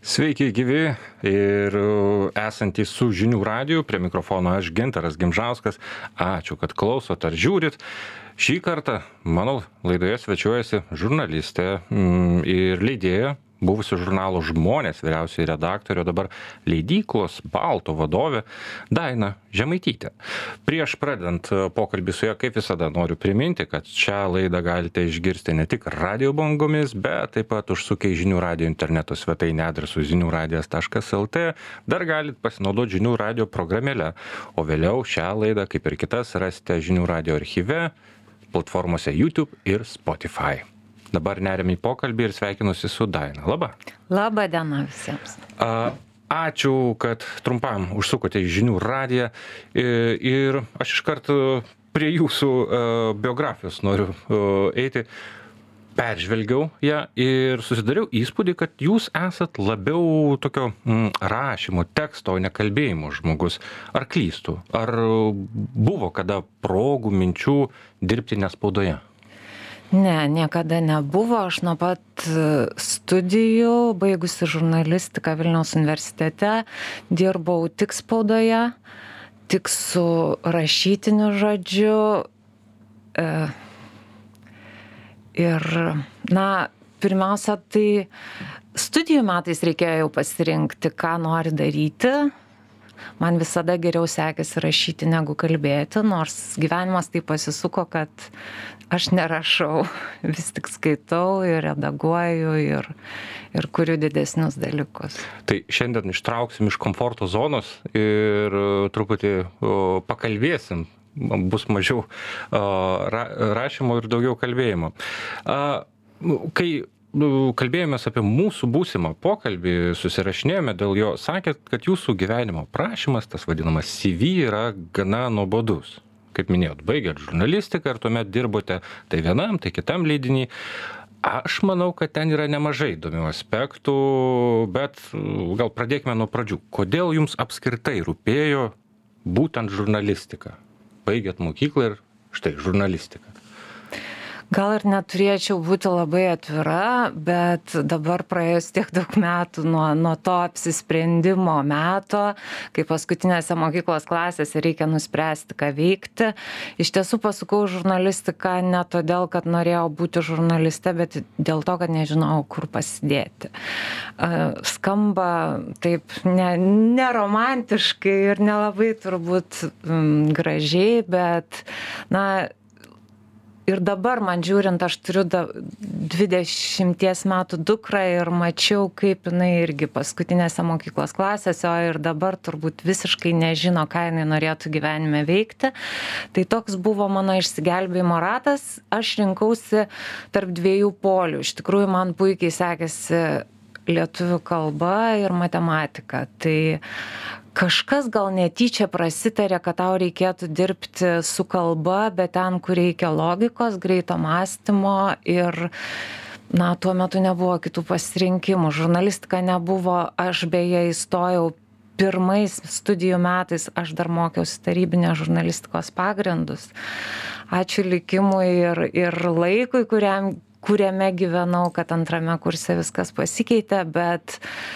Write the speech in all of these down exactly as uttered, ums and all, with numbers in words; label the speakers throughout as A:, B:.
A: Sveiki, gyvi ir esantys su žinių radiju. Prie mikrofono aš Gintaras Gimžauskas. Ačiū, kad klausot ar žiūrit. Šį kartą mano laidoje svečiuojasi žurnalistė ir leidėja, buvusi žurnalo Žmonės vyriausioji redaktorė, dabar leidyklos Balto vadovė Daina Žemaitytė. Prieš pradedant pokalbį su ja, kaip visada, noriu priminti, kad šią laidą galite išgirsti ne tik radio bangomis, bet taip pat užsukę į žinių radio interneto svetainę adresu zinių radijas taškas lt. Dar galite pasinaudoti žinių radio programėle, o vėliau šią laidą, kaip ir kitas, rasite žinių radio archyve, platformose YouTube ir Spotify. Dabar neriam į pokalbį ir sveikinusi su Daina. Labą.
B: Labą dieną visiems.
A: A, ačiū, kad trumpam užsukote į žinių radiją ir aš iš karto prie jūsų biografijos noriu eiti. Peržvelgiau ją ir susidariau įspūdį, kad jūs esat labiau tokio mm, rašymo, teksto, o ne kalbėjimo žmogus. Ar klystu? Ar buvo kada progų, minčių dirbti nespaudoje?
B: Ne, niekada nebuvo. Aš nuo pat studijų, baigusi žurnalistiką Vilniaus universitete, dirbau tik spaudoje, tik su rašytiniu žodžiu. E, ir, na, pirmiausia, tai studijų metais reikėjo jau pasirinkti, ką nori daryti. Man visada geriau sekėsi rašyti negu kalbėti, nors gyvenimas taip pasisuko, kad aš nerašau, vis tik skaitau ir redaguoju ir, ir kuriu didesnius dalykus.
A: Tai šiandien ištrauksim iš komforto zonos ir truputį o, pakalbėsim, bus mažiau o, ra, rašymo ir daugiau kalbėjimo. A, kai kalbėjomės apie mūsų būsimą pokalbį, susirašinėjome dėl jo, sakėt, kad jūsų gyvenimo prašymas, tas vadinamas C V, yra gana nuobodus. Kaip minėjot, baigėt žurnalistiką ir tuomet dirbote tai vienam, tai kitam leidinį. Aš manau, kad ten yra nemažai įdomių aspektų, bet gal pradėkime nuo pradžių. Kodėl jums apskritai rūpėjo būtent žurnalistika? Baigėt mokyklą ir štai žurnalistika.
B: Gal ir neturėčiau būti labai atvira, bet dabar praėjus tiek daug metų nuo, nuo to apsisprendimo meto, kai paskutinėse mokyklos klasėse reikia nuspręsti, ką veikti. Iš tiesų pasukau žurnalistiką ne todėl, kad norėjau būti žurnaliste, bet dėl to, kad nežinojau, kur pasidėti. Skamba taip ne, neromantiškai ir nelabai turbūt m, gražiai, bet, na, ir dabar man žiūrint, aš turiu dvidešimties metų dukrą ir mačiau, kaip jinai irgi paskutinėse mokyklos klasėse, o ir dabar turbūt visiškai nežino, ką jinai norėtų gyvenime veikti. Tai toks buvo mano išsigelbėjimo ratas. Aš rinkausi tarp dviejų polių. Iš tikrųjų, man puikiai sekėsi lietuvių kalba ir matematika. Tai kažkas gal netyčia prasitarė, kad tau reikėtų dirbti su kalba, bet ten, kur reikia logikos, greito mąstymo ir, na, tuo metu nebuvo kitų pasirinkimų. Žurnalistika nebuvo, aš beje įstojau pirmais studijų metais, aš dar mokiausi tarybinės žurnalistikos pagrindus. Ačiū likimui ir, ir laikui, kuriam kuriame gyvenau, kad antrame kurse viskas pasikeitė, bet,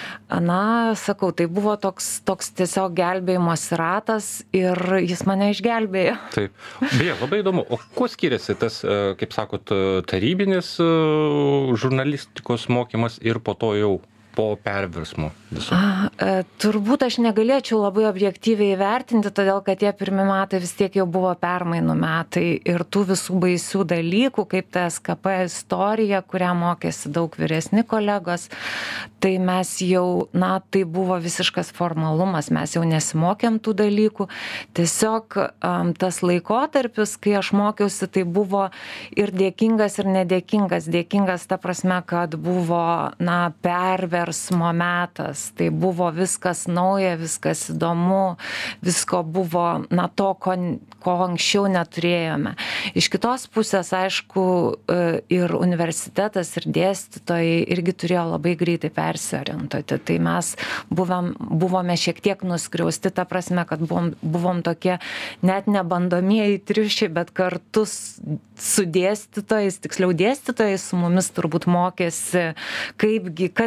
B: na, sakau, tai buvo toks, toks tiesiog gelbėjimosi ratas ir jis mane išgelbėjo.
A: Taip. Beje, labai įdomu, o kuo skiriasi tas, kaip sakot, tarybinis žurnalistikos mokymas ir po to jau po perversmo viso?
B: A, e, turbūt aš negalėčiau labai objektyviai įvertinti, todėl kad tie pirmi metai vis tiek jau buvo permainų metai ir tų visų baisių dalykų, kaip ta S K P istorija, kurią mokėsi daug vyresni kolegos, tai mes jau, na, tai buvo visiškas formalumas, mes jau nesimokėm tų dalykų. Tiesiog um, tas laikotarpis, kai aš mokiausi, tai buvo ir dėkingas, ir nedėkingas. Dėkingas ta prasme, kad buvo, na, perversmas, versmo metas, tai buvo viskas nauja, viskas įdomu, visko buvo, na, to, ko, ko anksčiau neturėjome. Iš kitos pusės, aišku, ir universitetas, ir dėstytojai irgi turėjo labai greitai persiorientuoti. Tai mes buvom, buvome šiek tiek nuskriausti, ta prasme, kad buvom, buvom tokie net nebandomieji triušiai, bet kartu su dėstytojais, tiksliau dėstytojais su mumis turbūt mokėsi, kaipgi, kasgi yra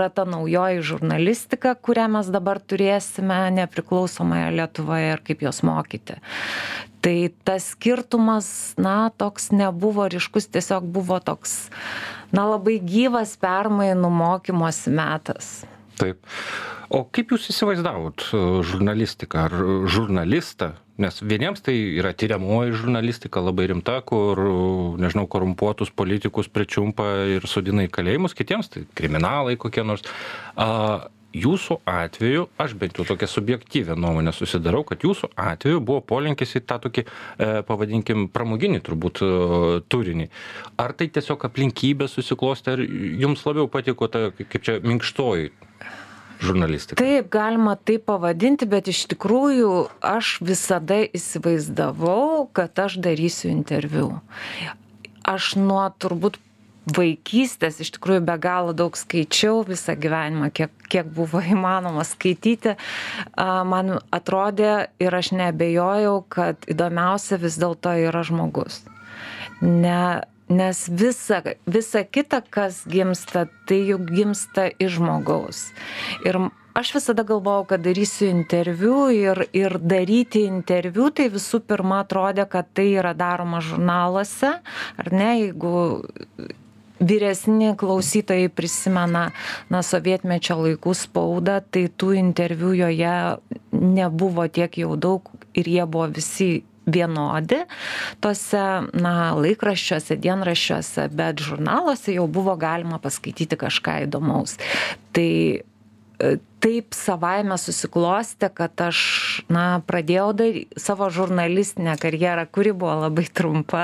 B: ta naujoji žurnalistika, kurią mes dabar turėsime nepriklausomoje Lietuvoje ir kaip jos mokyti. Tai tas skirtumas, na, toks nebuvo ryškus, tiesiog buvo toks, na, labai gyvas permainų mokymosi metas.
A: Taip. O kaip jūs įsivaizdavot žurnalistiką ar žurnalistą? Nes vieniems tai yra tyriamoji žurnalistika labai rimta, kur, nežinau, korumpuotus politikus pričiumpa ir sodina į kalėjimus, kitiems tai kriminalai kokie nors. A, jūsų atveju, aš bent jau tokią subjektyvę nuomonę susidarau, kad jūsų atveju buvo polinkis į tą tokį, e, pavadinkim, pramoginį turbūt e, turinį. Ar tai tiesiog aplinkybė susiklostė, ar jums labiau patiko ta, kaip čia, minkštoji žurnalistika?
B: Taip, galima taip pavadinti, bet iš tikrųjų aš visada įsivaizdavau, kad aš darysiu interviu. Aš nuo turbūt vaikystės iš tikrųjų be galo daug skaičiau visą gyvenimą, kiek, kiek buvo įmanoma skaityti. Man atrodė ir aš neabejojau, kad įdomiausia vis dėlto yra žmogus. Ne, nes visa, visa kita, kas gimsta, tai juk gimsta iš žmogaus. Ir aš visada galvojau, kad darysiu interviu ir, ir daryti interviu, tai visų pirma atrodė, kad tai yra daroma žurnaluose, ar ne, jeigu vyresni klausytojai prisimena na sovietmečio laikų spaudą, tai tų interviu joje nebuvo tiek jau daug ir jie buvo visi vienodi tose na, laikraščiuose, dienraščiuose, bet žurnaluose jau buvo galima paskaityti kažką įdomaus. Tai taip savaime susiklostė, kad aš na, pradėjau daryti savo žurnalistinę karjerą, kuri buvo labai trumpa.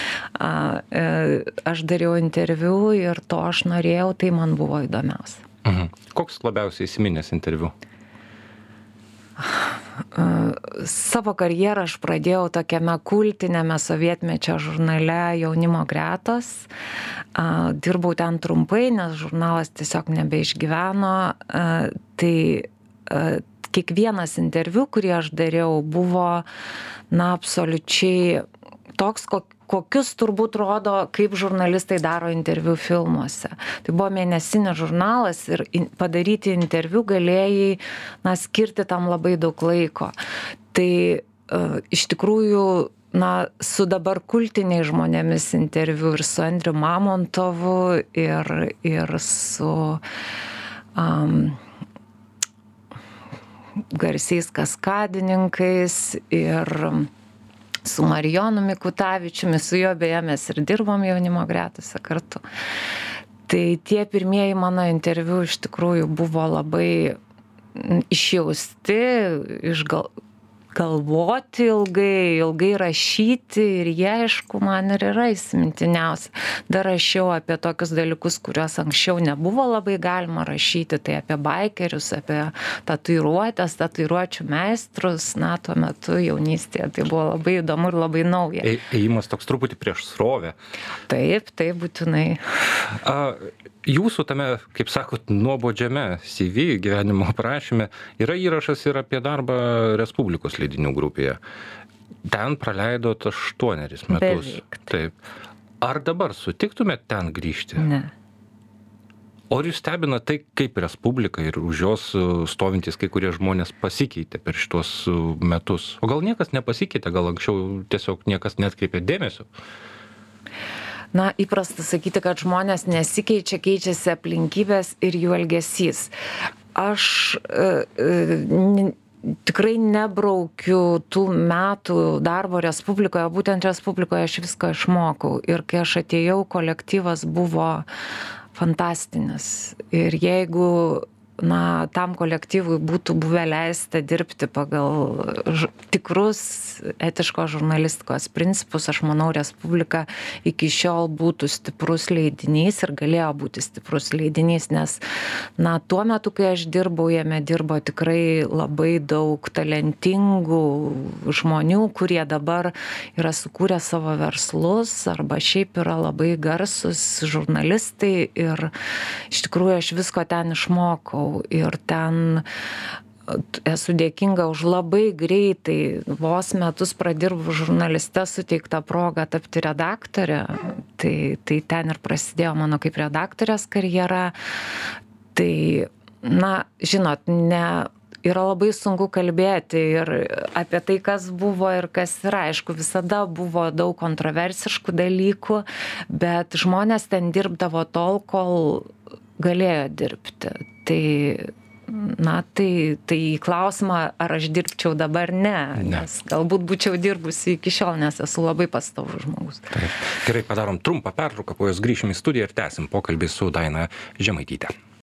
B: Aš dariau interviu ir to aš norėjau, tai man buvo įdomiausia.
A: Mhm. Koks labiausiai įsiminęs interviu?
B: Savo karjerą aš pradėjau tokiame kultinėme sovietmečio žurnale Jaunimo gretos. Dirbau ten trumpai, nes žurnalas tiesiog nebeišgyveno. Tai kiekvienas interviu, kurį aš dariau, buvo na, absoliučiai toks, kokius turbūt rodo, kaip žurnalistai daro interviu filmuose. Tai buvo mėnesinis žurnalas ir padaryti interviu galėjai na, skirti tam labai daug laiko. Tai uh, iš tikrųjų na, su dabar kultiniais žmonėmis interviu ir su Andriu Mamontovu ir, ir su um, garsiais kaskadininkais ir su Marijonu Mikutavičiumi, su juo beje mes ir dirbom Jaunimo gretose kartu. Tai tie pirmieji mano interviu iš tikrųjų buvo labai išjausti, išgal... galvoti ilgai, ilgai rašyti ir jie, aišku, man ir yra įsimintiniausia. Dar rašiau apie tokius dalykus, kuriuos anksčiau nebuvo labai galima rašyti, tai apie baikerius, apie tatuiruotės, tatuiruočių meistrus, na, tuo metu jaunystėje. Tai buvo labai įdomu ir labai nauja.
A: E, ėjimas toks truputį prieš srovę.
B: Taip, taip, būtinai.
A: A, jūsų tame, kaip sakot, nuobodžiame C V gyvenimo aprašyme yra įrašas ir apie darbą Respublikos leidinių grupėje. Ten praleidot aštuoneris metus.
B: Beveik.
A: Taip. Ar dabar sutiktumėt ten grįžti?
B: Ne.
A: O ar jūs stebina tai, kaip Respublika ir už jos stovintys kai kurie žmonės pasikeitė per šitos metus? O gal niekas nepasikeitė, gal anksčiau tiesiog niekas neatkreipė dėmesio?
B: Na, įprasta sakyti, kad žmonės nesikeičia, keičiasi aplinkybės ir jų elgesys. Aš e, e, tikrai nebraukiu tų metų darbo Respublikoje, būtent Respublikoje aš viską išmokau. Ir kai aš atėjau, kolektyvas buvo fantastinis. Ir jeigu na, tam kolektyvui būtų buvę leista dirbti pagal ž... tikrus etiškos žurnalistikos principus, aš manau, Respublika iki šiol būtų stiprus leidinys ir galėjo būti stiprus leidinys, nes na, tuo metu, kai aš dirbau, jame dirbo tikrai labai daug talentingų žmonių, kurie dabar yra sukūrę savo verslus arba šiaip yra labai garsus žurnalistai ir iš tikrųjų aš visko ten išmokau. Ir ten esu dėkinga už labai greitai, vos metus pradirbus žurnaliste suteiktą progą tapti redaktorė. Tai, tai ten ir prasidėjo mano kaip redaktorės karjera. Tai, na, žinot, ne, yra labai sunku kalbėti ir apie tai, kas buvo ir kas yra. Aišku, visada buvo daug kontroversiškų dalykų, bet žmonės ten dirbdavo tol, kol galėjo dirbti. Tai, na, tai, tai klausimą, ar aš dirbčiau dabar, ne, ne. Nes galbūt būčiau dirbusi iki šiol, nes esu labai pastovus žmogus.
A: Taip. Gerai, padarom trumpą pertrauką, po jos grįšim į studiją ir tęsim pokalbį su Daina Žemaityte.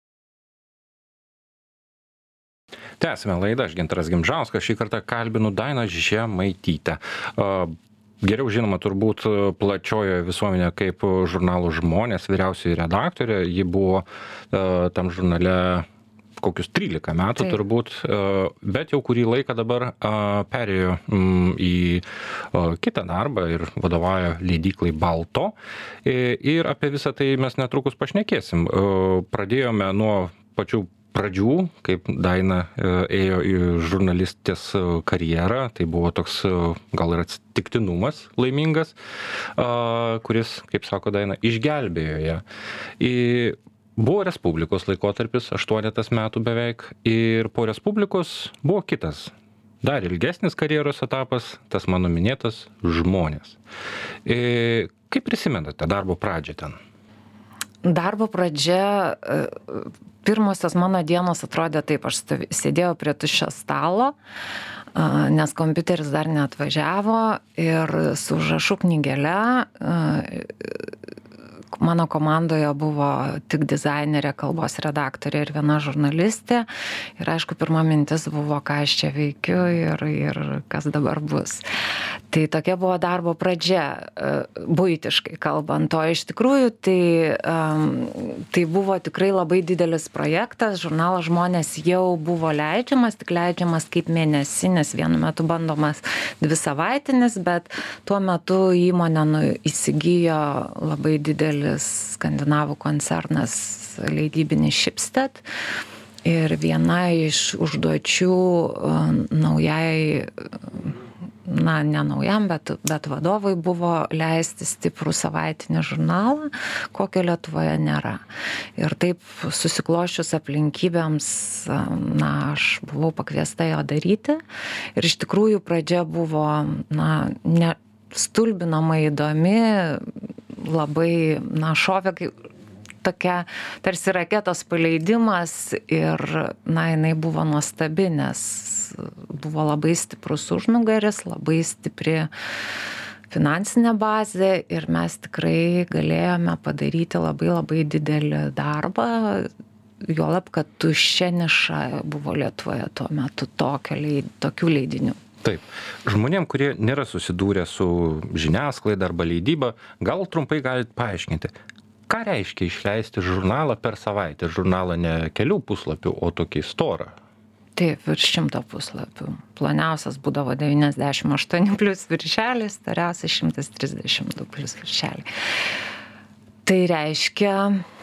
A: Tęsime laidą, aš Gintaras Gimžauskas, šį kartą kalbinu Dainą Žemaitytę. Geriau žinoma turbūt plačiojoje visuomenėje kaip žurnalo Žmonės vyriausioji redaktorė. Ji buvo tam žurnale kokius trylika metų Taip. turbūt, bet jau kurį laiką dabar perėjo į kitą darbą ir vadovauja leidyklai Balto. Ir apie visą tai mes netrukus pašnekėsim. Pradėjome nuo pačių pradžių, kaip Daina ėjo į žurnalistės karjerą. Tai buvo toks gal ir atsitiktinumas laimingas, kuris, kaip sako Daina, išgelbėjo ją. Ir buvo Respublikos laikotarpis, aštuonetas metų beveik, ir po Respublikos buvo kitas, dar ilgesnis karjeros etapas, tas mano minėtas Žmonės. Ir kaip prisimenate darbo pradžią ten?
B: Darbo pradžia, pirmosios mano dienos atrodė taip, aš sėdėjau prie tuščio stalo, nes kompiuteris dar neatvažiavo ir su užrašų knygele. Mano komandoje buvo tik dizainerė, kalbos redaktorė ir viena žurnalistė. Ir aišku, pirma mintis buvo, ką aš čia veikiu ir, ir kas dabar bus. Tai tokia buvo darbo pradžia, buitiškai kalbant. O iš tikrųjų, tai, tai buvo tikrai labai didelis projektas. Žurnalas Žmonės jau buvo leidžiamas, tik leidžiamas kaip mėnesinis, vienu metu bandomas dvi savaitinis, bet tuo metu įmonę nu, įsigijo labai didelis skandinavų koncernas leidybinis Schibsted. Ir viena iš užduočių naujai, na, ne naujam, bet, bet vadovui buvo leisti stiprų savaitinį žurnalą, kokio Lietuvoje nėra. Ir taip susiklošius aplinkybėms, na, aš buvau pakviesta jo daryti. Ir iš tikrųjų pradžia buvo, na, ne stulbinamai įdomi, labai, na, šovė kaip tokia tarsi raketos paleidimas ir, na, jinai buvo nuostabi, nes buvo labai stiprus užnugaris, labai stipri finansinė bazė ir mes tikrai galėjome padaryti labai labai didelį darbą, juolab, kad tuščia niša buvo Lietuvoje tuo metu tokio, tokių leidinių.
A: Taip. Žmonėm, kurie nėra susidūrę su žiniasklaida arba leidyba, gal trumpai galite paaiškinti, ką reiškia išleisti žurnalą per savaitę? Žurnalą ne kelių puslapių, o tokį storą.
B: Taip, virš šimto puslapių. Ploniausias būdavo devyniasdešimt aštuoni plius viršelis, tariausias šimtas trisdešimt du plius viršelį. Tai reiškia,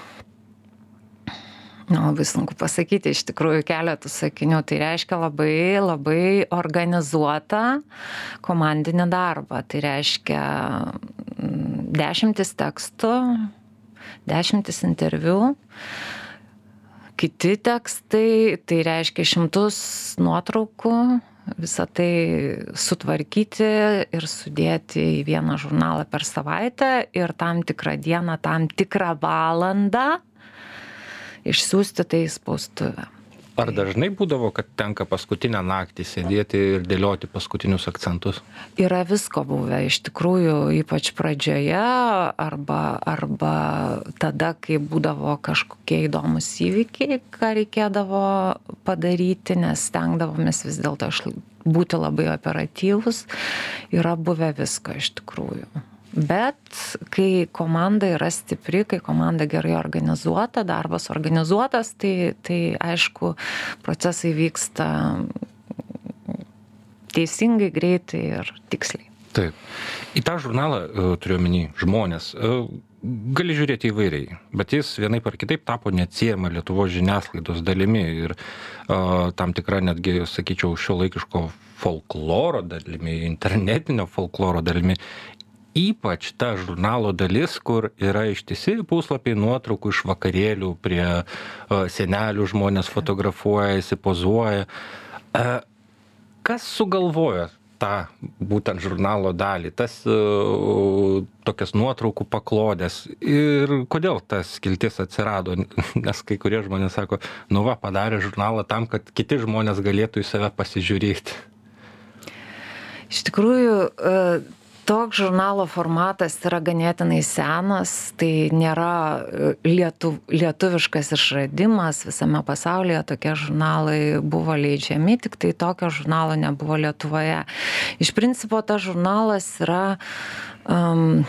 B: na, labai sunku pasakyti, iš tikrųjų keletų sakinių, tai reiškia labai, labai organizuotą komandinį darbą. Tai reiškia dešimtis tekstų, dešimtis interviu, kiti tekstai, tai reiškia šimtus nuotraukų, visą tai sutvarkyti ir sudėti į vieną žurnalą per savaitę ir tam tikrą dieną, tam tikrą valandą išsiųsti tai į spaustuvę.
A: Ar dažnai būdavo, kad tenka paskutinę naktį sėdėti ir dėlioti paskutinius akcentus?
B: Yra visko buvę, iš tikrųjų, ypač pradžioje arba, arba tada, kai būdavo kažkokie įdomus įvykiai, ką reikėdavo padaryti, nes stengdavomės vis dėlto būti labai operatyvus. Yra buvę visko iš tikrųjų. Bet kai komanda yra stipri, kai komanda gerai organizuota, darbas organizuotas, tai, tai aišku, procesai vyksta teisingai, greitai ir tiksliai.
A: Taip. Į tą žurnalą, turiu omeny, Žmonės, gali žiūrėti įvairiai, bet jis vienaip ar kitaip tapo neatsiejama Lietuvos žiniasklaidos dalimi ir uh, tam tikra netgi, sakyčiau, šiuolaikiško folkloro dalimi, internetinio folkloro dalimi. ypač ta žurnalo dalis, kur yra ištisi puslapiai nuotraukų iš vakarėlių, prie uh, senelių žmonės fotografuojasi, pozuoja. Uh, kas sugalvojo tą būtent žurnalo dalį, tas uh, tokias nuotraukų paklodės ir kodėl tas skiltis atsirado, nes kai kurie žmonės sako, nu va, padarė žurnalą tam, kad kiti žmonės galėtų į save pasižiūrėti.
B: Iš tikrųjų, toks žurnalo formatas yra ganėtinai senas, tai nėra lietu, lietuviškas išradimas, visame pasaulyje tokie žurnalai buvo leidžiami, tik tai tokio žurnalo nebuvo Lietuvoje. Iš principo, tas žurnalas yra... Um,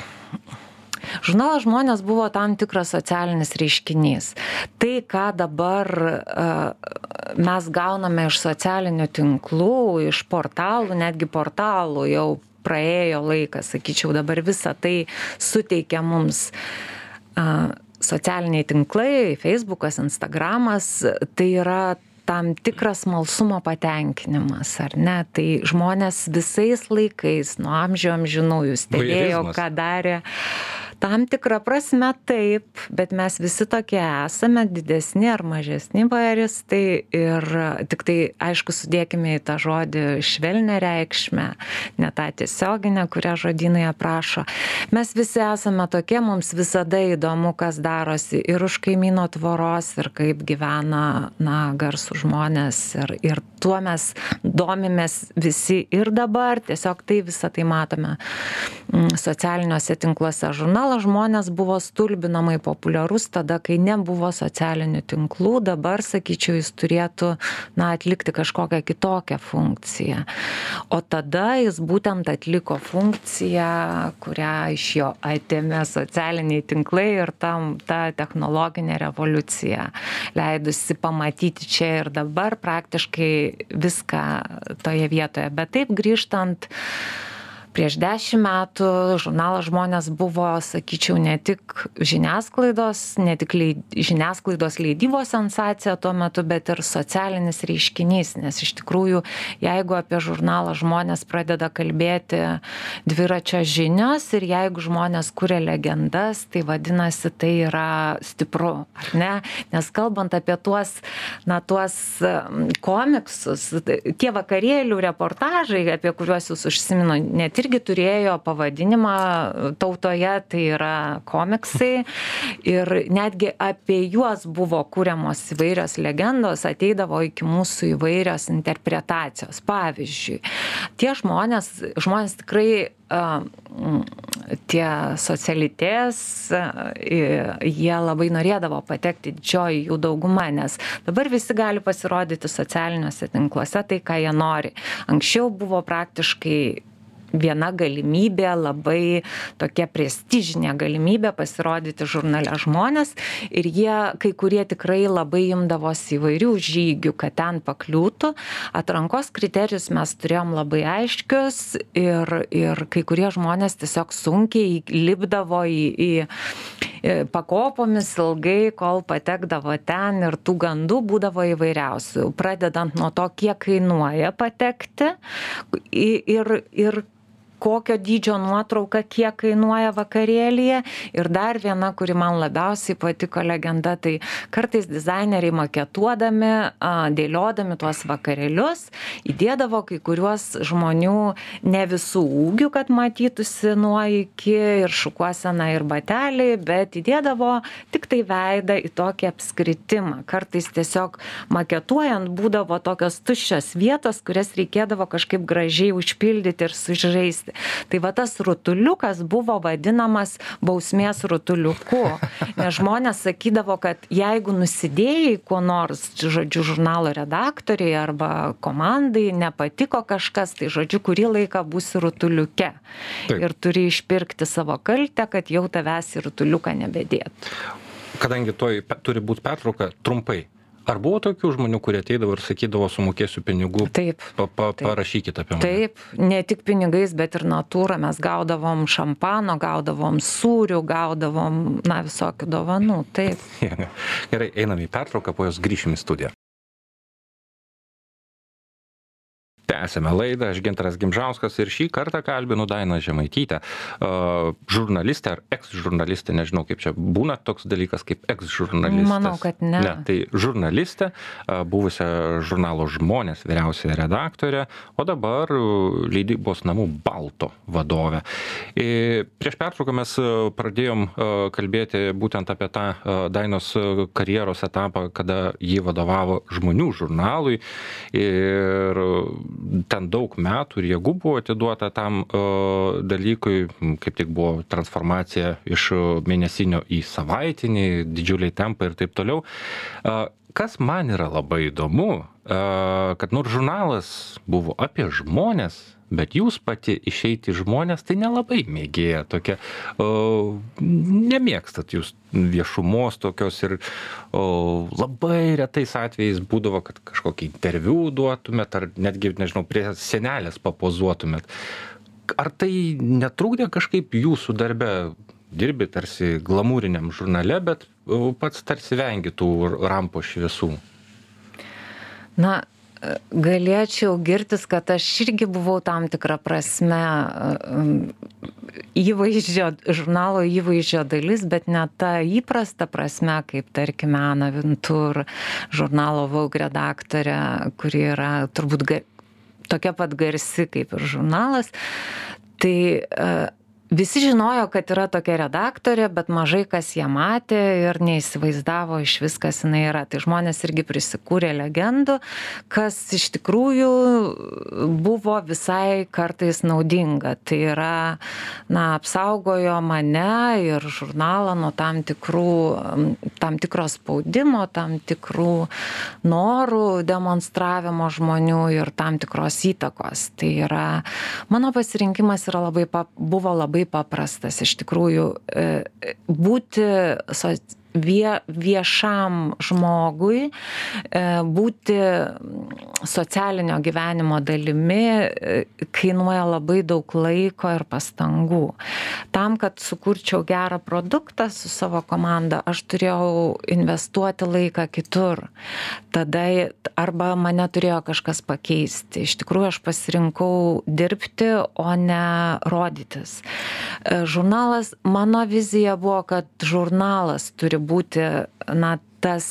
B: Žurnalas žmonės buvo tam tikras socialinis reiškinys. Tai, ką dabar uh, mes gauname iš socialinių tinklų, iš portalų, netgi portalų, jau praėjo laikas, sakyčiau, dabar visą tai suteikia mums uh, socialiniai tinklai, Facebookas, Instagramas, tai yra tam tikras smalsumo patenkinimas, ar ne? Tai žmonės visais laikais, nuo amžių amžinųjų stebėjo, ką darė. Tam tikrą prasme taip, bet mes visi tokie esame, didesni ar mažesni varistai ir tik tai, aišku, sudėkime į tą žodį švelnę reikšmę, ne tą tiesioginę, kurią žodynai aprašo. Mes visi esame tokie, mums visada įdomu, kas darosi ir už kaimyno tvoros, ir kaip gyvena, na, garsų žmonės, ir, ir tuo mes domimės visi ir dabar, tiesiog tai visą tai matome socialiniuose tinkluose. Žurnalas žmonės buvo stulbinamai populiarus tada, kai nebuvo socialinių tinklų, dabar, sakyčiau, jis turėtų, na, atlikti kažkokią kitokią funkciją. O tada jis būtent atliko funkciją, kurią iš jo atėmė socialiniai tinklai ir tam ta technologinė revoliucija, leidusi pamatyti čia ir dabar praktiškai viską toje vietoje. Bet taip grįžtant, prieš dešimt metų žurnalas žmonės buvo, sakyčiau, ne tik žiniasklaidos, ne tik leid, žiniasklaidos leidybos sensacija tuo metu, bet ir socialinis reiškinys, nes iš tikrųjų, jeigu apie žurnalą žmonės pradeda kalbėti dviračio žinios ir jeigu žmonės kuria legendas, tai vadinasi, tai yra stipru, ar ne? Nes kalbant apie tuos, na, tuos komiksus, tie vakarėlių reportažai, apie kuriuos jūs užsimino, net irgi turėjo pavadinimą tautoje, tai yra komiksai ir netgi apie juos buvo kuriamos įvairios legendos, ateidavo iki mūsų įvairios interpretacijos. Pavyzdžiui, tie žmonės, žmonės tikrai tie socialitės, jie labai norėdavo patekti, didžioji jų dauguma, nes dabar visi gali pasirodyti socialiniuose tinkluose tai, ką jie nori. Anksčiau buvo praktiškai viena galimybė, labai tokia prestižinė galimybė pasirodyti žurnale žmonės ir jie, kai kurie tikrai labai imdavosi įvairių žygių, kad ten pakliūtų. Atrankos kriterijus mes turėjom labai aiškius ir, ir kai kurie žmonės tiesiog sunkiai lipdavo į, į pakopomis ilgai, kol patekdavo ten ir tų gandų būdavo įvairiausių. Pradedant nuo to, kiek kainuoja patekti ir, ir kokio dydžio nuotrauka, kiek kainuoja vakarėlyje. Ir dar viena, kuri man labiausiai patiko legenda, tai kartais dizaineriai maketuodami, dėliodami tuos vakarėlius, įdėdavo kai kuriuos žmonių ne visų ūgių, kad matytųsi nuo iki ir šukuosena ir bateliai, bet įdėdavo tik tai veidą į tokį apskritimą. Kartais tiesiog maketuojant būdavo tokios tuščios vietos, kurias reikėdavo kažkaip gražiai užpildyti ir sužaisti. Tai va tas rutuliukas buvo vadinamas bausmės rutuliuku, nes žmonės sakydavo, kad jeigu nusidėjai kuo nors, žodžiu, žurnalo redaktoriai arba komandai nepatiko kažkas, tai žodžiu, kurį laiką būsi rutuliuke. Taip. Ir turi išpirkti savo kaltę, kad jau tavęs į rutuliuką nebedėtų.
A: Kadangi toj turi būti pertrauka, trumpai. Ar buvo tokių žmonių, kurie ateidavo ir sakydavo, sumokėsiu pinigų?
B: Taip.
A: Pa, pa, taip. Parašykit apie mane.
B: Taip, ne tik pinigais, bet ir natūra. Mes gaudavom šampano, gaudavom sūrių, gaudavom, na, visokių dovanų. Taip.
A: Gerai, einame į pertrauką, po jos grįšim į studiją. Tęsėme laidą, aš Gintaras Gimžauskas ir šį kartą kalbinu Dainą Žemaitytę, žurnalistę ar eks-žurnalistę, nežinau kaip čia būna toks dalykas kaip eks-žurnalistas.
B: Manau, kad ne.
A: Ne, tai žurnalistė, buvusią žurnalo Žmonės vyriausioji redaktorė, o dabar leidybos namų Balto vadovė. Prieš pertrauką mes pradėjom kalbėti būtent apie tą Dainos karjeros etapą, kada ji vadovavo Žmonių žurnalui ir ten daug metų ir jėgų buvo atiduota tam uh, dalykui, kaip tik buvo transformacija iš mėnesinio į savaitinį, didžiuliai tempai ir taip toliau. Uh, kas man yra labai įdomu, uh, kad nors žurnalas buvo apie žmones, bet jūs pati išeiti žmonės, tai nelabai mėgėja tokia, uh, nemėgstat jūs viešumos tokios ir uh, labai retais atvejais būdavo, kad kažkokį interviu duotumėt, ar netgi, nežinau, prie senelės papozuotumėt. Ar tai netrukdė kažkaip jūsų darbe? Dirbi tarsi glamūriniam žurnale, bet uh, pats tarsi vengi tų rampo šviesų.
B: Na, galėčiau girtis, kad aš irgi buvau tam tikrą prasme įvaizdžio, žurnalo įvaizdžio dalis, bet ne ta įprasta prasme, kaip tarkime Ana Vintur, žurnalo Vogue redaktorė, kuri yra turbūt ga, tokia pat garsi kaip ir žurnalas. Tai visi žinojo, kad yra tokia redaktorė, bet mažai kas ją matė ir neįsivaizdavo iš viskas jinai yra. Tai žmonės irgi prisikūrė legendų, kas iš tikrųjų buvo visai kartais naudinga. Tai yra, na, apsaugojo mane ir žurnalą nuo tam tikrų, tam tikro spaudimo, tam tikrų norų demonstravimo žmonių ir tam tikros įtakos. Tai yra, mano pasirinkimas yra labai, buvo labai paprastas, iš tikrųjų, būti vie, viešam žmogui, būti socialinio gyvenimo dalimi kainuoja labai daug laiko ir pastangų. Tam, kad sukurčiau gerą produktą su savo komanda, aš turėjau investuoti laiką kitur. Tada arba mane turėjo kažkas pakeisti. Iš tikrųjų, aš pasirinkau dirbti, o ne rodytis. Žurnalas, mano vizija buvo, kad žurnalas turi būti, na, tas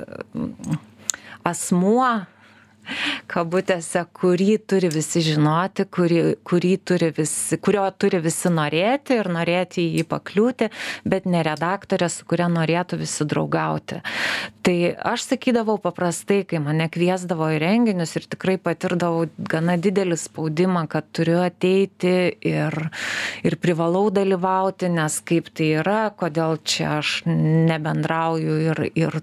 B: asmuo, kabutėse, kurį turi visi žinoti, kurį, kurį turi visi, kurio turi visi norėti ir norėti į jį pakliūti, bet ne redaktorė, su kuria norėtų visi draugauti. Tai aš sakydavau paprastai, kai mane kviesdavo į renginius ir tikrai patirdavau gana didelį spaudimą, kad turiu ateiti ir, ir privalau dalyvauti, nes kaip tai yra, kodėl čia aš nebendrauju ir, ir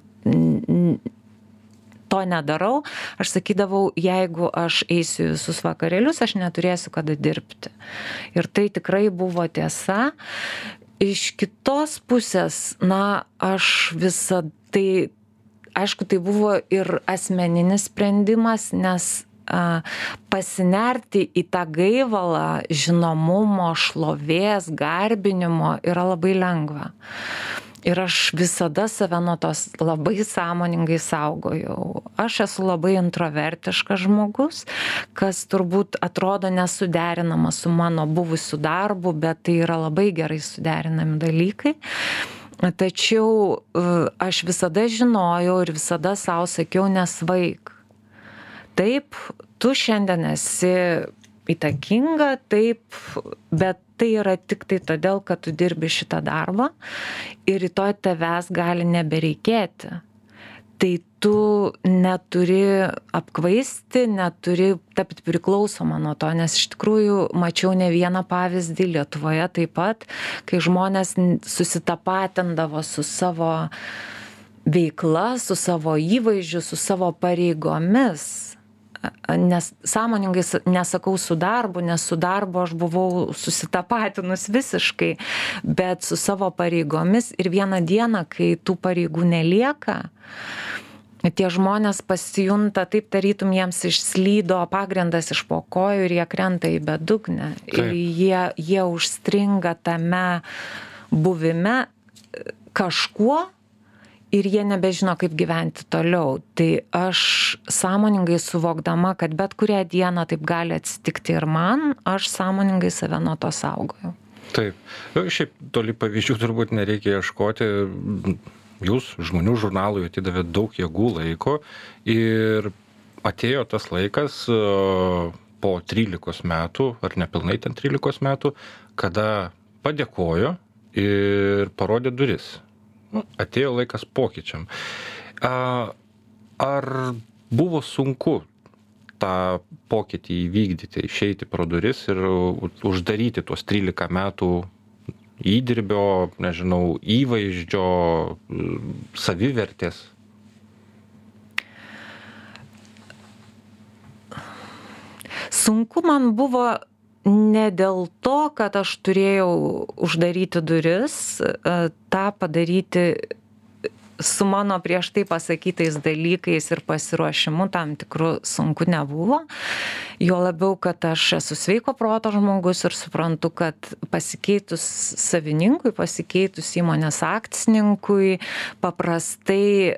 B: to nedarau, aš sakydavau, jeigu aš eisiu visus vakarėlius, aš neturėsiu kada dirbti. Ir tai tikrai buvo tiesa. Iš kitos pusės, na, aš visą tai, aišku, tai buvo ir asmeninis sprendimas, nes a, pasinerti į tą gaivalą žinomumo, šlovės, garbinimo yra labai lengva. Ir aš visada save nuo tos labai sąmoningai saugojau. Aš esu labai introvertiškas žmogus, kas turbūt atrodo nesuderinama su mano buvusiu darbu, bet tai yra labai gerai suderinami dalykai. Tačiau aš visada žinojau ir visada savo sakiau, nesvaik. Taip, tu šiandien esi įtakinga, taip, bet tai yra tik tai todėl, kad tu dirbi šitą darbą ir rytoj tavęs gali nebereikėti. Tai tu neturi apkvaisti, neturi tapti priklausoma nuo to, nes iš tikrųjų mačiau ne vieną pavyzdį Lietuvoje taip pat, kai žmonės susitapatindavo su savo veikla, su savo įvaizdžiu, su savo pareigomis. Nes sąmoningai nesakau su darbu, nes su darbu aš buvau susitapatinus visiškai, bet su savo pareigomis ir vieną dieną, kai tų pareigų nelieka, tie žmonės pasijunta taip, tarytum jiems išslydo pagrindas iš po kojų ir jie krenta į bedugnę. Ir jie, jie užstringa tame buvime kažkuo ir jie nebežino, kaip gyventi toliau. Tai aš sąmoningai suvokdama, kad bet kurią dieną taip gali atsitikti ir man, aš sąmoningai save nuo to saugoju.
A: Taip. Šiaip toli pavyzdžių turbūt nereikia ieškoti. Jūs žmonių žurnalui atidavėt daug jėgų, laiko ir atėjo tas laikas po trylikos metų, ar nepilnai ten trylikos metų, kada padėkojo ir parodė duris. Nu, atėjo laikas pokyčiam. Ar buvo sunku tą pokytį įvykdyti, išeiti pro duris ir uždaryti tuos trylika metų įdirbio, nežinau, įvaizdžio, savivertės?
B: Sunku man buvo ne dėl to, kad aš turėjau uždaryti duris, tą padaryti su mano prieš tai pasakytais dalykais ir pasiruošimu tam tikrų sunku nebuvo. Jo labiau, kad aš esu sveiko proto žmogus ir suprantu, kad pasikeitus savininkui, pasikeitus įmonės akcininkui, paprastai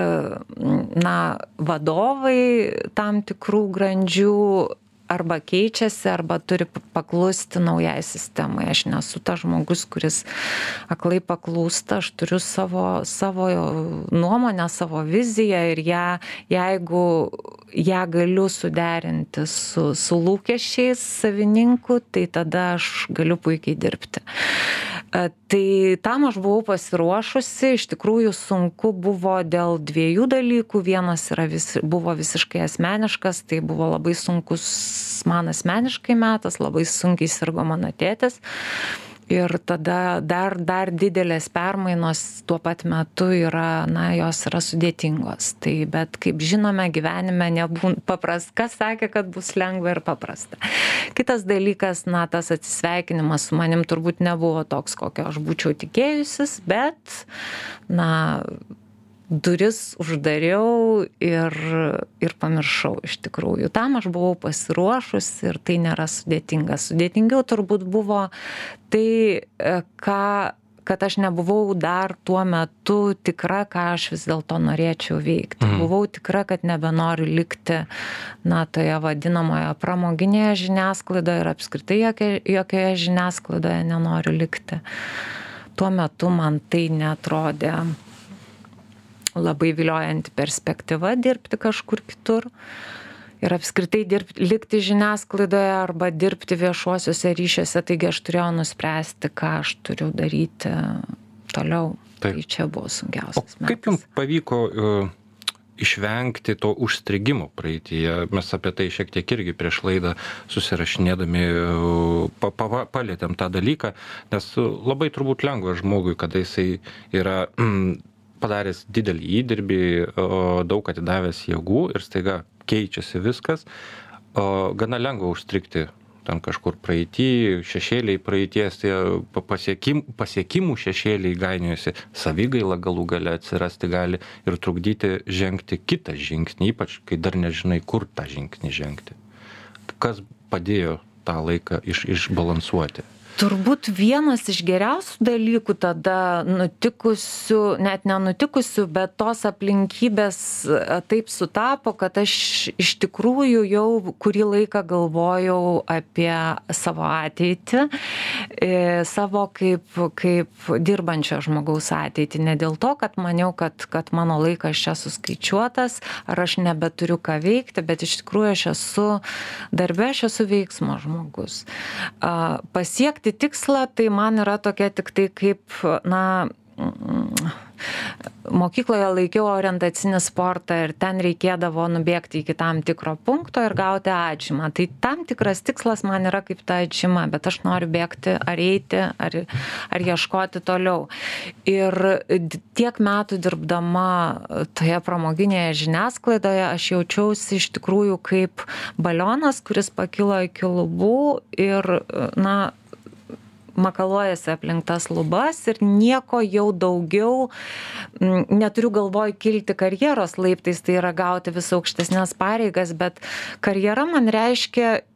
B: na, vadovai tam tikrų grandžių arba keičiasi, arba turi paklusti naujai sistemai. Aš nesu tas žmogus, kuris aklai paklūsta, aš turiu savo, savo nuomonę, savo viziją ir ją, jeigu ją galiu suderinti su, su lūkesčiais savininkų, tai tada aš galiu puikiai dirbti. Tai tam aš buvau pasiruošusi, iš tikrųjų sunku buvo dėl dviejų dalykų. Vienas yra vis, buvo visiškai asmeniškas, tai buvo labai sunkus man asmeniškai metas, labai sunkiai sirgo mano tėtis. Ir tada dar, dar didelės permainos tuo pat metu yra, na, jos yra sudėtingos. Tai, bet kaip žinome, gyvenime nebūna paprasta. Kas sakė, kad bus lengva ir paprasta. Kitas dalykas, na, tas atsisveikinimas su manim turbūt nebuvo toks, kokio aš būčiau tikėjusis, bet, na, duris uždariau ir, ir pamiršau iš tikrųjų. Tam aš buvau pasiruošus ir tai nėra sudėtinga. Sudėtingiau turbūt buvo tai, ką, kad aš nebuvau dar tuo metu tikra, ką aš vis dėlto norėčiau veikti. Mhm. Buvau tikra, kad nebenoriu likti, na, toje vadinamoje pramoginėje žiniasklaidoje ir apskritai jokioje, jokioje žiniasklaidoje nenoriu likti. Tuo metu man tai neatrodė labai viliojanti perspektyva dirbti kažkur kitur ir apskritai dirbti, likti žiniasklaidoje arba dirbti viešuosiuose ryšiuose, taigi aš turėjau nuspręsti, ką aš turiu daryti toliau. Taip. Tai čia buvo sunkiausias metas.
A: O kaip jums pavyko uh, išvengti to užstrigimo praeityje? Mes apie tai šiek tiek irgi prieš laidą susirašinėdami uh, pa, pa, palėtėm tą dalyką, nes uh, labai turbūt lengva žmogui, kada jisai yra mm, padaręs didelį įdirbį, daug atidavęs jėgų ir staiga keičiasi viskas, gana lengva užstrigti ten kažkur praeitį, šešėliai praeities, tie pasiekim, pasiekimų šešėliai gainiojasi, savigaila galų gale atsirasti gali ir trukdyti žengti kitą žingsnį, ypač kai dar nežinai, kur tą žingsnį žengti. Kas padėjo tą laiką iš, išbalansuoti?
B: Turbūt vienas iš geriausių dalykų tada nutikusių, net nenutikusių, bet tos aplinkybės taip sutapo, kad aš iš tikrųjų jau kurį laiką galvojau apie savo ateitį, savo kaip, kaip dirbančio žmogaus ateitį. Ne dėl to, kad maniau, kad, kad mano laikas čia suskaičiuotas, ar aš nebeturiu ką veikti, bet iš tikrųjų aš esu darbe, aš esu veiksmo žmogus. Pasiekti tikslą, tai man yra tokia tik tai kaip, na, mokykloje laikiau orientacinį sportą ir ten reikėdavo nubėgti iki tam tikro punkto ir gauti atžymą. Tai tam tikras tikslas man yra kaip ta atžyma, bet aš noriu bėgti ar eiti, ar, ar ieškoti toliau. Ir tiek metų dirbdama toje pramoginėje žiniasklaidoje aš jaučiausi iš tikrųjų kaip balionas, kuris pakilo iki lubų ir, na, makaluojasi aplink tas lubas ir nieko jau daugiau neturiu galvoj kilti karjeros laiptais, tai yra gauti vis aukštesnės pareigas, bet karjera man reiškia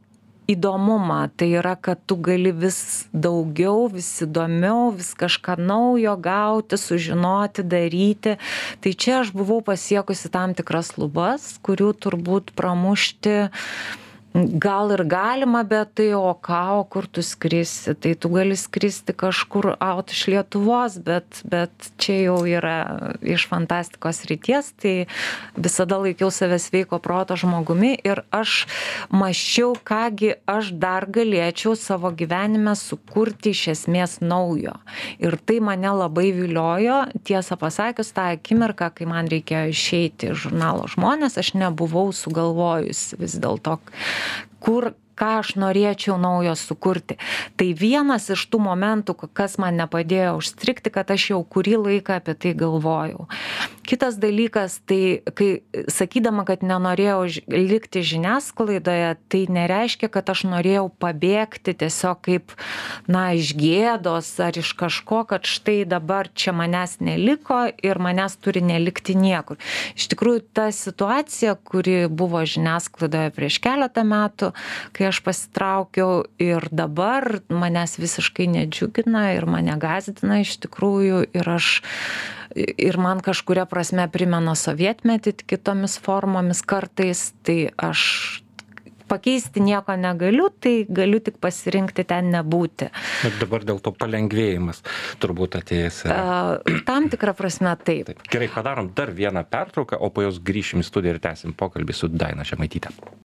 B: įdomumą, tai yra, kad tu gali vis daugiau, vis įdomiau, vis kažką naujo gauti, sužinoti, daryti. Tai čia aš buvau pasiekusi tam tikras lubas, kurių turbūt pramušti gal ir galima, bet tai o ką, o kur tu skrisi, tai tu gali skristi kažkur out iš Lietuvos, bet, bet čia jau yra iš fantastikos ryties, tai visada laikiau save sveiko proto žmogumi ir aš mąsčiau, kągi aš dar galėčiau savo gyvenime sukurti iš esmės naujo. Ir tai mane labai viliojo, tiesą pasakius, tą akimirką, kai man reikėjo išeiti iš žurnalo Žmonės, aš nebuvau sugalvojusi vis dėlto, kur, ką aš norėčiau naujo sukurti. Tai vienas iš tų momentų, kas man nepadėjo užstrigti, kad aš jau kurį laiką apie tai galvojau. Kitas dalykas, tai kai sakydama, kad nenorėjau likti žiniasklaidoje, tai nereiškia, kad aš norėjau pabėgti tiesiog kaip, na, iš gėdos ar iš kažko, kad štai dabar čia manęs neliko ir manęs turi nelikti niekur. Iš tikrųjų, ta situacija, kuri buvo žiniasklaidoje prieš keletą metų, kai aš pasitraukiau ir dabar manęs visiškai nedžiugina ir mane gazdina iš tikrųjų ir aš ir man kažkuria prasme primena sovietmetį kitomis formomis kartais, tai aš pakeisti nieko negaliu, tai galiu tik pasirinkti ten nebūti.
A: Bet dabar dėl to palengvėjimas turbūt atėjęs.
B: Tam tikrą prasme taip.
A: taip. Gerai, padarom dar vieną pertrauką, o po jos grįšim į studiją ir tęsim pokalbį su Daina Žemaityte.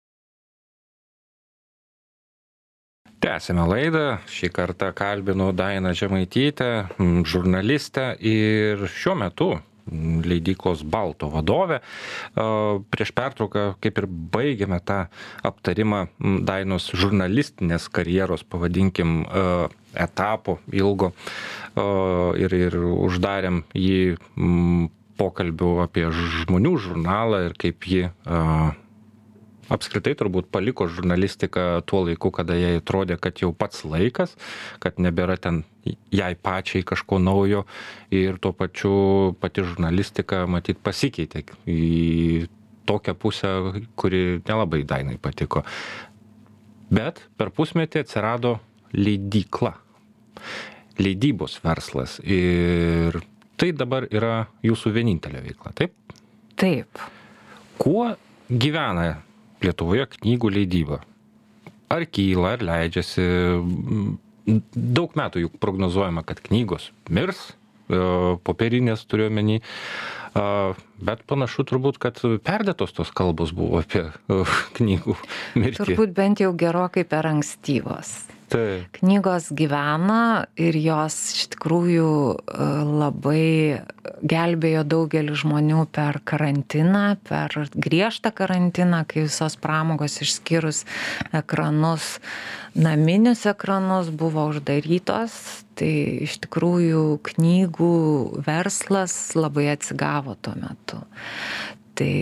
A: Tęsime laidą. Šį kartą kalbinu Dainą Žemaitytę, žurnalistę ir šiuo metu leidyklos Balto vadovė. Prieš pertrauką kaip ir baigėme tą aptarimą Dainos žurnalistinės karjeros, pavadinkim, etapo ilgo ir, ir uždarėm jį pokalbių apie žmonių žurnalą ir kaip ji apskritai turbūt paliko žurnalistiką tuo laiku, kada jai atrodė, kad jau pats laikas, kad nebėra ten jai pačiai kažko naujo ir tuo pačiu pati žurnalistika matyt pasikeitė į tokią pusę, kuri nelabai Dainai patiko. Bet per pusmetį atsirado leidykla, leidybos verslas ir tai dabar yra jūsų vienintelė veikla, taip?
B: Taip.
A: Kuo gyvena Lietuvoje knygų leidyba? Ar kyla, ar leidžiasi? Daug metų juk prognozuojama, kad knygos mirs, popierinės turiu omeny, bet panašu turbūt, kad perdėtos tos kalbos buvo apie knygų mirtį.
B: Turbūt bent jau gerokai per ankstyvos.
A: Tai.
B: Knygos gyvena ir jos iš tikrųjų labai gelbėjo daugelį žmonių per karantiną, per griežtą karantiną, kai visos pramogos išskyrus ekranus, naminius ekranus buvo uždarytos. Tai iš tikrųjų knygų verslas labai atsigavo tuo metu. Tai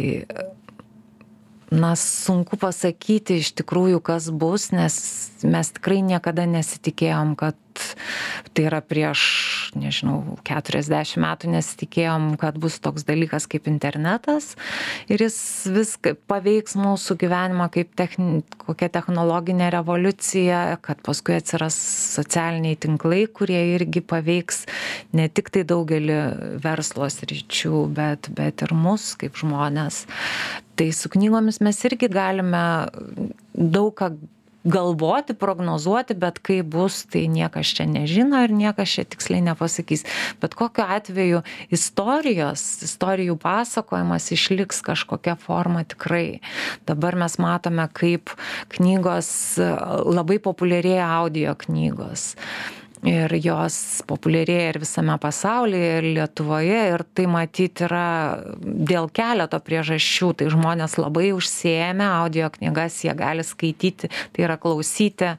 B: na, sunku pasakyti iš tikrųjų, kas bus, nes mes tikrai niekada nesitikėjom, kad tai yra prieš, nežinau, keturiasdešimt metų nesitikėjom, kad bus toks dalykas kaip internetas ir jis viską paveiks mūsų gyvenimą kaip techni, kokia technologinė revoliucija, kad paskui atsiras socialiniai tinklai, kurie irgi paveiks ne tik tai daugelį verslo sričių, bet, bet ir mus kaip žmonės. Tai su knygomis mes irgi galime daug ką galvoti, prognozuoti, bet kaip bus, tai niekas čia nežino ir niekas čia tiksliai nepasakys. Bet kokiu atveju istorijos, istorijų pasakojimas išliks kažkokia forma tikrai. Dabar mes matome, kaip knygos, labai populiarėja audio knygos. Ir jos populiarėja ir visame pasaulyje, ir Lietuvoje, ir tai matyti yra dėl keleto priežasčių. Tai žmonės labai užsiėmę audio knygas, jie gali skaityti, tai yra klausyti,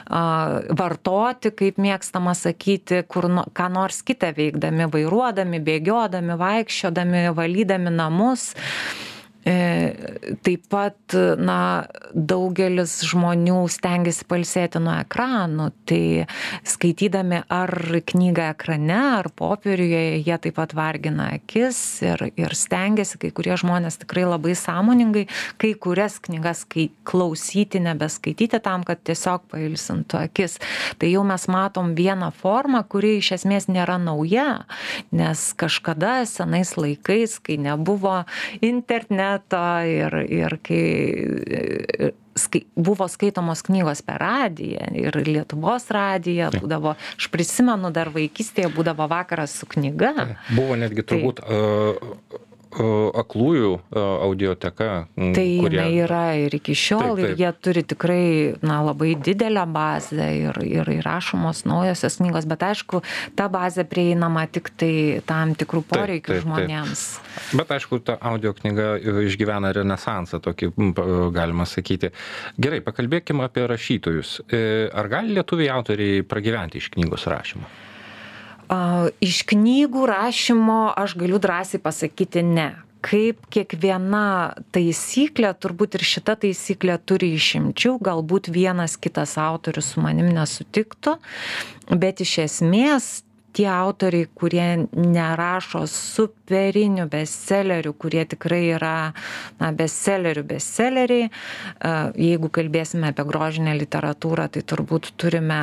B: vartoti, kaip mėgstama sakyti, kur, ką nors kitą veikdami, vairuodami, bėgiodami, vaikščiodami, valydami namus. Taip pat, na, daugelis žmonių stengiasi pailsėti nuo ekranų, tai skaitydami ar knygą ekrane, ar popieriuje, jie taip pat vargina akis ir, ir stengiasi, kai kurie žmonės tikrai labai sąmoningai, kai kurias knygas kai klausyti, nebeskaityti tam, kad tiesiog pailsintų akis. Tai jau mes matom vieną formą, kuri iš esmės nėra nauja, nes kažkada senais laikais, kai nebuvo interneto, ir, ir kai skai, buvo skaitomos knygos per radiją ir Lietuvos radiją, būdavo, aš prisimenu, dar vaikystėje būdavo vakaras su knyga.
A: Buvo netgi turbūt uh, aklųjų audioteka.
B: Tai kurie... jinai yra ir iki šiol, taip, taip. Ir jie turi tikrai, na, labai didelę bazę ir, ir įrašomos naujosios knygos, bet aišku, ta bazė prieinama tik tai tam tikrų poreikių taip, taip, žmonėms.
A: Taip. Bet aišku, ta audio knyga išgyvena renesansą, tokį galima sakyti. Gerai, pakalbėkime apie rašytojus. Ar gali lietuviai autoriai pragyventi iš knygos rašymo?
B: Iš knygų rašymo aš galiu drąsiai pasakyti ne. Kaip kiekviena taisyklė, turbūt ir šita taisyklė turi išimčių, galbūt vienas kitas autorius su manim nesutiktų, bet iš esmės tie autoriai, kurie nerašo superinių bestsellerių, kurie tikrai yra, na, bestsellerių bestselleriai, jeigu kalbėsime apie grožinę literatūrą, tai turbūt turime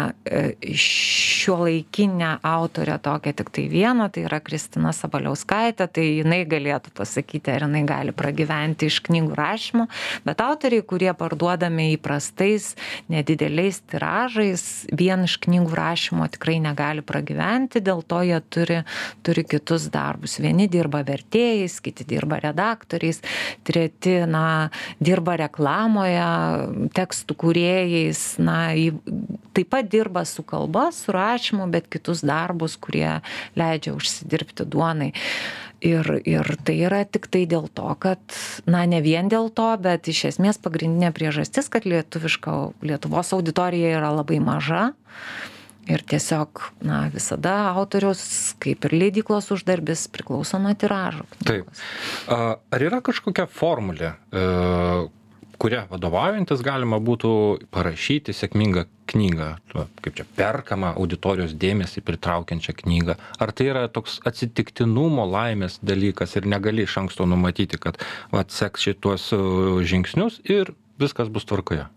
B: šiuolaikinę autorę tokią tik tai vieną, tai yra Kristina Sabaliauskaitė, tai jinai galėtų pasakyti, ar jinai gali pragyventi iš knygų rašymo, bet autoriai, kurie parduodami įprastais, nedideliais tiražais, vien iš knygų rašymo tikrai negali pragyventi, dėl to jie turi, turi kitus darbus. Vieni dirba vertėjais, kiti dirba redaktoriais, treti, na, dirba reklamoje, tekstų kūrėjais, na, taip pat dirba su kalba, su rašymu, bet kitus darbus, kurie leidžia užsidirbti duonai. Ir, ir tai yra tik tai dėl to, kad, na, ne vien dėl to, bet iš esmės pagrindinė priežastis, kad lietuviška, Lietuvos auditorija yra labai maža. Ir tiesiog, na, visada autorius, kaip ir leidyklos uždarbis, priklauso nuo tiražo.
A: Taip. Ar yra kažkokia formulė, kuria vadovaujantis galima būtų parašyti sėkmingą knygą, kaip čia, perkamą auditorijos dėmesį pritraukiančią knygą? Ar tai yra toks atsitiktinumo laimės dalykas ir negali iš anksto numatyti, kad atseks šitos žingsnius ir viskas bus tvarkoje?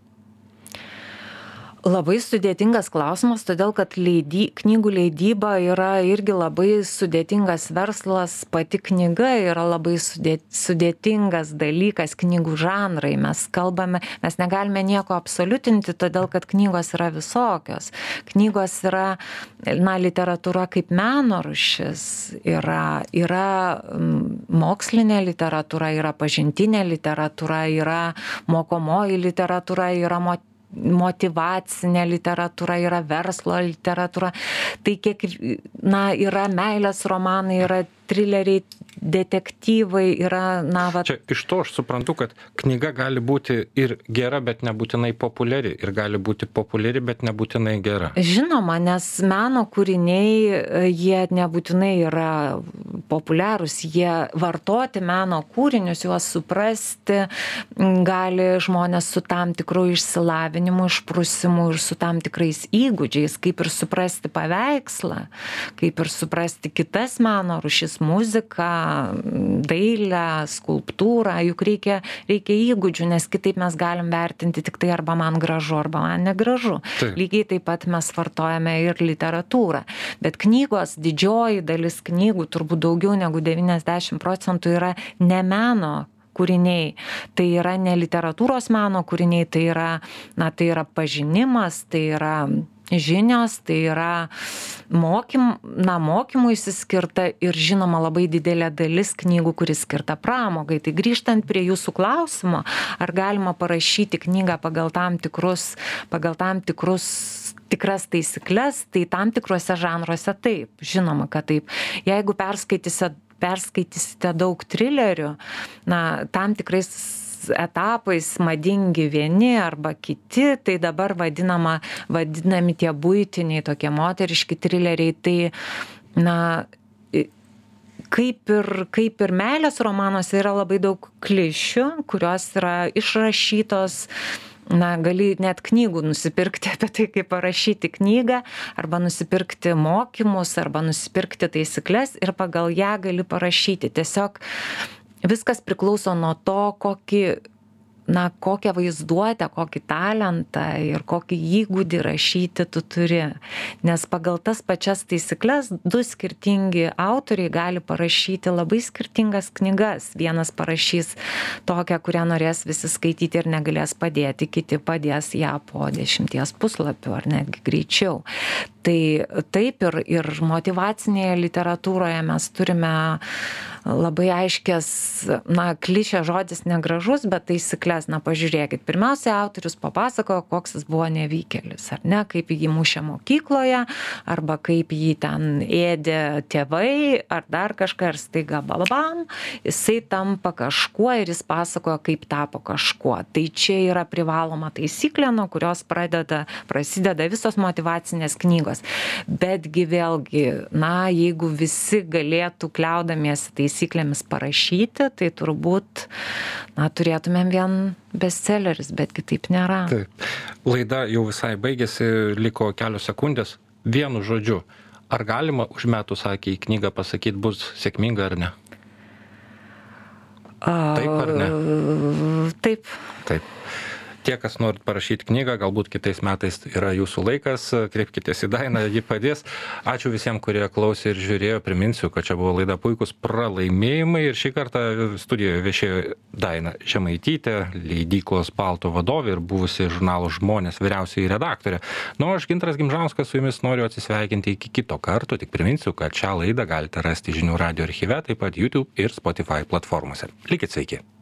B: Labai sudėtingas klausimas, todėl kad leidy, knygų leidyba yra irgi labai sudėtingas verslas, pati knyga yra labai sudėt, sudėtingas dalykas, knygų žanrai. Mes kalbame, mes negalime nieko absoliutinti, todėl kad knygos yra visokios. Knygos yra, na, literatūra kaip meno rūšis, yra, yra mokslinė literatūra, yra pažintinė literatūra, yra mokomoji literatūra, yra motyvacija. Motyvacinė literatūra, yra verslo literatūra, tai kiek, na, yra meilės romanai, yra trileriai, detektyvai, yra, na, va...
A: Čia iš to aš suprantu, kad knyga gali būti ir gera, bet nebūtinai populiari, ir gali būti populiari, bet nebūtinai gera.
B: Žinoma, nes meno kūriniai, jie nebūtinai yra populiarūs, jie vartoti meno kūrinius, juos suprasti gali žmonės su tam tikru išsilavinimu, išprusimu ir su tam tikrais įgūdžiais, kaip ir suprasti paveikslą, kaip ir suprasti kitas meno rūšis, muziką, dailę, skulptūrą, juk reikia, reikia įgūdžių, nes kitaip mes galim vertinti tik tai arba man gražu, arba man negražu. Taip. Lygiai taip pat mes vartojame ir literatūrą. Bet knygos, didžioji dalis knygų, turbūt daugiau negu devyniasdešimt procentų yra ne meno kūriniai. Tai yra ne literatūros meno kūriniai, tai yra, na, tai yra pažinimas, tai yra žinios, tai yra mokym, na, mokymui skirta ir žinoma labai didelė dalis knygų, kuris skirta pramogai. Tai grįžtant prie jūsų klausimo, ar galima parašyti knygą pagal tam tikrus, pagal tam tikrus tikras taisyklės, tai tam tikruose žanruose taip, žinoma, kad taip. Jeigu perskaitysite, perskaitysite daug trilerių, na, tam tikrais etapais madingi vieni arba kiti, tai dabar vadinama, vadinami tie buitiniai tokie moteriški trileriai, tai, na, kaip ir, kaip ir meilės romanuose yra labai daug klišių, kurios yra išrašytos, na, gali net knygų nusipirkti apie tai, kaip parašyti knygą, arba nusipirkti mokymus, arba nusipirkti taisyklės ir pagal ją gali parašyti. Tiesiog viskas priklauso nuo to, kokį, na, kokią vaizduotę, kokį talentą ir kokį įgūdį rašyti tu turi. Nes pagal tas pačias taisyklės du skirtingi autoriai gali parašyti labai skirtingas knygas. Vienas parašys tokią, kurią norės visi skaityti ir negalės padėti, kiti padės ją po dešimties puslapių ar netgi greičiau. Tai taip ir, ir motyvacinėje literatūroje mes turime labai aiškės, na, klišė žodis negražus, bet taisyklės, na, pažiūrėkit. Pirmiausia, autorius papasakojo, koks jis buvo nevykėlis, ar ne, kaip jį mušė mokykloje, arba kaip jį ten ėdė tėvai, ar dar kažką, ir staiga balbam, jisai tampa kažkuo ir jis pasakojo, kaip tapo kažkuo. Tai čia yra privaloma taisyklė, nuo kurios pradeda, prasideda visos motyvacinės knygos. Betgi vėlgi, na, jeigu visi galėtų kliaudamiesi taisyklėmis parašyti, tai turbūt, na, turėtumėm vien bestselleris, bet kitaip nėra.
A: Taip. Laida jau visai baigėsi, liko kelios sekundės. Vienu žodžiu, ar galima už metų, sakė, į knygą pasakyti, bus sėkminga ar ne? Taip ar ne?
B: Taip.
A: Taip. Tie, kas norit parašyti knygą, galbūt kitais metais yra jūsų laikas, kreipkitės į Dainą, ji padės. Ačiū visiems, kurie klausė ir žiūrėjo. Priminsiu, kad čia buvo laida Puikus pralaimėjimai ir šį kartą studijoje viešėjo Daina Žemaitytė, leidyklos Palto vadovė ir buvusi žurnalo Žmonės vyriausioji redaktorė. Nu, aš Gintaras Gimžauskas su jumis noriu atsisveikinti iki kito karto, tik priminsiu, kad šią laidą galite rasti Žinių radijo archyve, taip pat YouTube ir Spotify platformose. Likit sveiki.